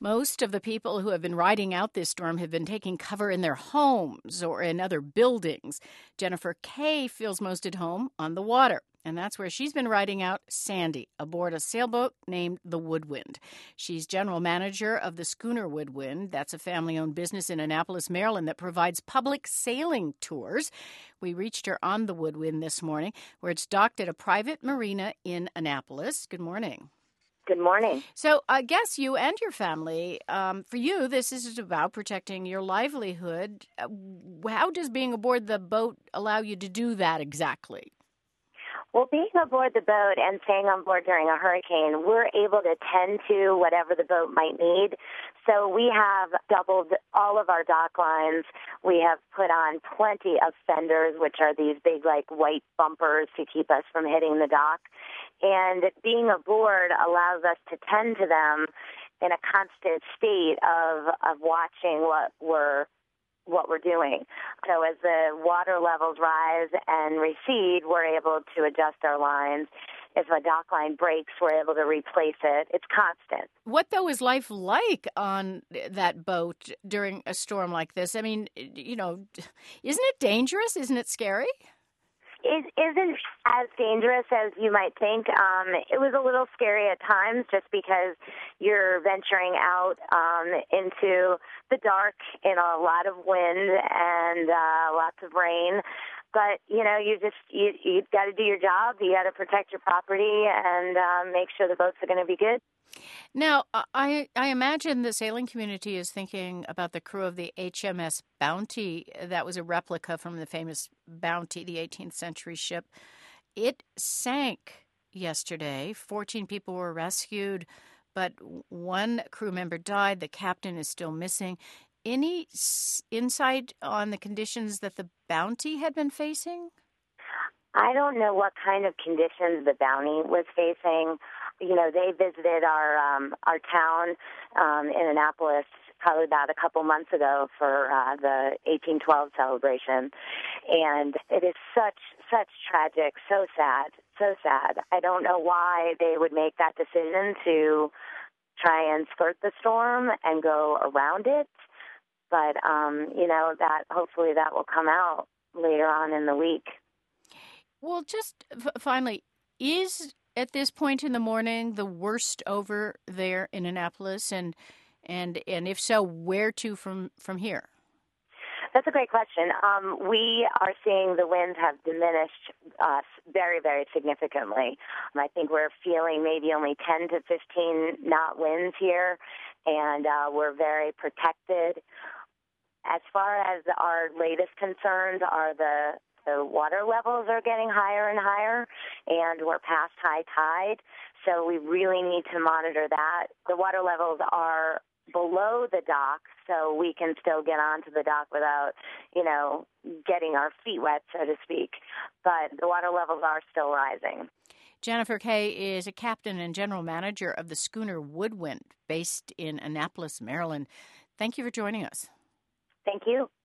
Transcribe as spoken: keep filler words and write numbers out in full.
Most of the people who have been riding out this storm have been taking cover in their homes or in other buildings. Jennifer Kay feels most at home on the water, and that's where she's been riding out Sandy aboard a sailboat named the Woodwind. She's general manager of the Schooner Woodwind. That's a family-owned business in Annapolis, Maryland that provides public sailing tours. We reached her on the Woodwind this morning, where it's docked at a private marina in Annapolis. Good morning. Good morning. So I guess you and your family, um, for you, this is about protecting your livelihood. Uh, How does being aboard the boat allow you to do that exactly? Well, being aboard the boat and staying on board during a hurricane, we're able to tend to whatever the boat might need. So we have doubled all of our dock lines. We have put on plenty of fenders, which are these big, like, white bumpers to keep us from hitting the dock. And being aboard allows us to tend to them in a constant state of, of watching what we're what we're doing. So as the water levels rise and recede, we're able to adjust our lines. If a dock line breaks, we're able to replace it. It's constant. What, though, is life like on that boat during a storm like this? I mean, you know, isn't it dangerous? Isn't it scary? It isn't as dangerous as you might think. Um, it was a little scary at times just because you're venturing out um, into the dark in a lot of wind and uh, lots of rain. But, you know, you just, you, you've got to do your job. You got to protect your property and um, make sure the boats are going to be good. Now, I I imagine the sailing community is thinking about the crew of the H M S Bounty. That was a replica from the famous Bounty, the eighteenth century ship. It sank yesterday. fourteen people were rescued, but one crew member died. The captain is still missing. Any insight on the conditions that the Bounty had been facing? I don't know what kind of conditions the Bounty was facing. You know, they visited our um, our town um, in Annapolis probably about a couple months ago for uh, the eighteen twelve celebration, and it is such such tragic, so sad, so sad. I don't know why they would make that decision to try and skirt the storm and go around it, but um, you know that hopefully that will come out later on in the week. Well, just f- finally, is at this point in the morning the worst over there in Annapolis, and and and if so, where to from from here? That's a great question. Um, we are seeing the winds have diminished uh, very, very significantly. I think we're feeling maybe only ten to fifteen knot winds here, and uh, we're very protected. As far as our latest concerns are the The water levels are getting higher and higher, and we're past high tide, so we really need to monitor that. The water levels are below the dock, so we can still get onto the dock without, you know, getting our feet wet, so to speak. But the water levels are still rising. Jennifer Kay is a captain and general manager of the Schooner Woodwind, based in Annapolis, Maryland. Thank you for joining us. Thank you.